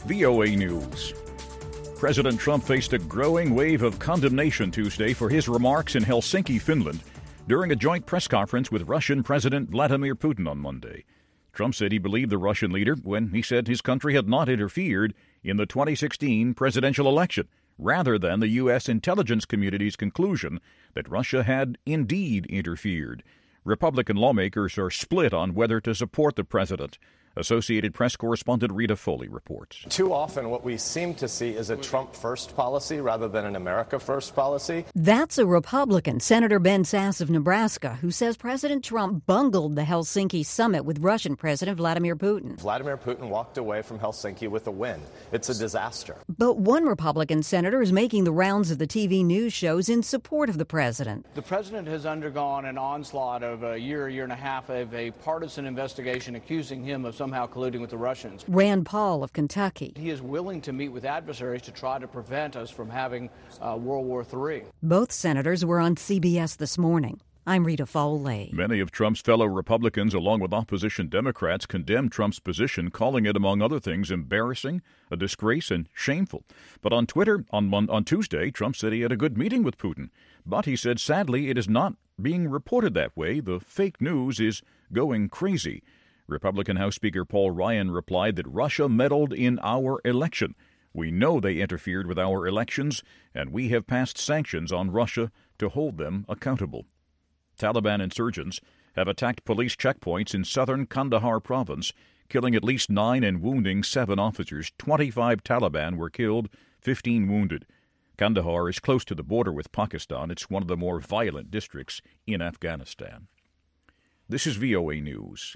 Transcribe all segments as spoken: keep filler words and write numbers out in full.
V O A News. President Trump faced a growing wave of condemnation Tuesday for his remarks in Helsinki, Finland, during a joint press conference with Russian President Vladimir Putin on Monday. Trump said he believed the Russian leader when he said his country had not interfered in the twenty sixteen presidential election, rather than the U S intelligence community's conclusion that Russia had indeed interfered. Republican lawmakers are split on whether to support the president. Associated Press correspondent Rita Foley reports. Too often what we seem to see is a Trump-first policy rather than an America-first policy. That's a Republican, Senator Ben Sasse of Nebraska, who says President Trump bungled the Helsinki summit with Russian President Vladimir Putin. Vladimir Putin walked away from Helsinki with a win. It's a disaster. But one Republican senator is making the rounds of the T V news shows in support of the president. The president has undergone an onslaught of a year, a year and a half of a partisan investigation accusing him of somehow colluding with the Russians. Rand Paul of Kentucky. He is willing to meet with adversaries to try to prevent us from having uh, World War Three. Both senators were on C B S this morning. I'm Rita Foley. Many of Trump's fellow Republicans, along with opposition Democrats, condemned Trump's position, calling it, among other things, embarrassing, a disgrace, and shameful. But on Twitter on, on Tuesday, Trump said he had a good meeting with Putin. But he said, sadly, it is not being reported that way. The fake news is going crazy. Republican House Speaker Paul Ryan replied that Russia meddled in our election. We know they interfered with our elections, and we have passed sanctions on Russia to hold them accountable. Taliban insurgents have attacked police checkpoints in southern Kandahar province, killing at least nine and wounding seven officers. twenty-five Taliban were killed, fifteen wounded. Kandahar is close to the border with Pakistan. It's one of the more violent districts in Afghanistan. This is V O A News.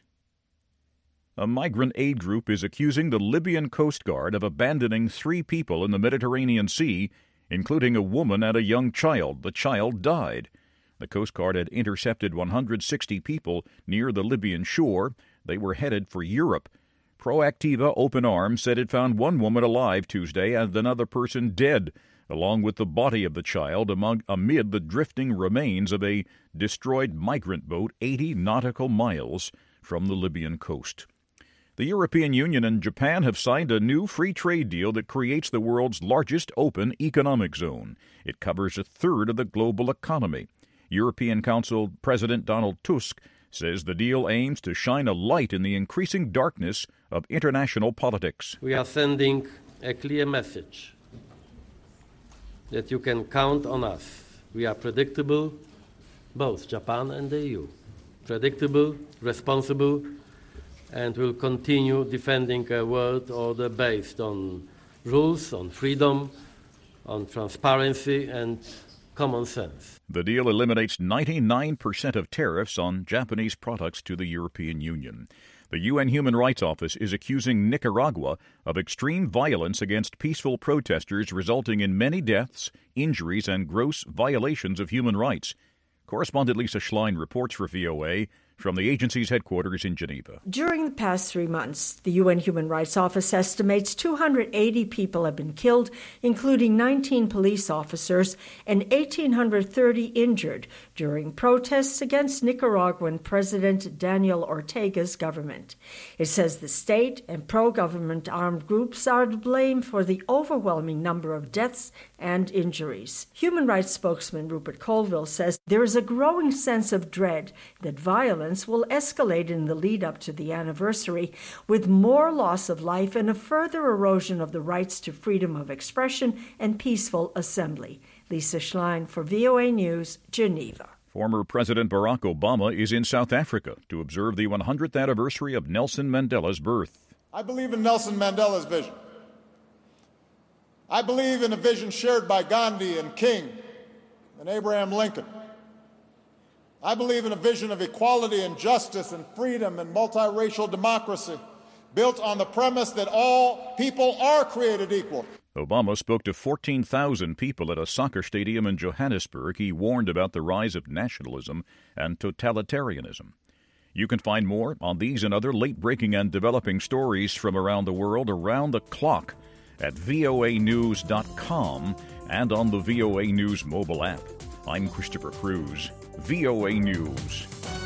A migrant aid group is accusing the Libyan Coast Guard of abandoning three people in the Mediterranean Sea, including a woman and a young child. The child died. The Coast Guard had intercepted one hundred sixty people near the Libyan shore. They were headed for Europe. Proactiva Open Arms said it found one woman alive Tuesday and another person dead, along with the body of the child among, amid the drifting remains of a destroyed migrant boat eighty nautical miles from the Libyan coast. The European Union and Japan have signed a new free trade deal that creates the world's largest open economic zone. It covers a third of the global economy. European Council President Donald Tusk says the deal aims to shine a light in the increasing darkness of international politics. We are sending a clear message that you can count on us. We are predictable, both Japan and the E U. Predictable, responsible, and will continue defending a world order based on rules, on freedom, on transparency, and common sense. The deal eliminates ninety-nine percent of tariffs on Japanese products to the European Union. The U N Human Rights Office is accusing Nicaragua of extreme violence against peaceful protesters, resulting in many deaths, injuries, and gross violations of human rights. Correspondent Lisa Schlein reports for V O A from the agency's headquarters in Geneva. During the past three months, the U N Human Rights Office estimates two hundred eighty people have been killed, including nineteen police officers, and one thousand eight hundred thirty injured during protests against Nicaraguan President Daniel Ortega's government. It says the state and pro-government armed groups are to blame for the overwhelming number of deaths and injuries. Human rights spokesman Rupert Colville says there is a growing sense of dread that violence will escalate in the lead-up to the anniversary, with more loss of life and a further erosion of the rights to freedom of expression and peaceful assembly. Lisa Schlein for V O A News, Geneva. Former President Barack Obama is in South Africa to observe the one hundredth anniversary of Nelson Mandela's birth. I believe in Nelson Mandela's vision. I believe in a vision shared by Gandhi and King and Abraham Lincoln. I believe in a vision of equality and justice and freedom and multiracial democracy built on the premise that all people are created equal. Obama spoke to fourteen thousand people at a soccer stadium in Johannesburg. He warned about the rise of nationalism and totalitarianism. You can find more on these and other late-breaking and developing stories from around the world around the clock at V O A news dot com and on the V O A News mobile app. I'm Christopher Cruz, V O A News.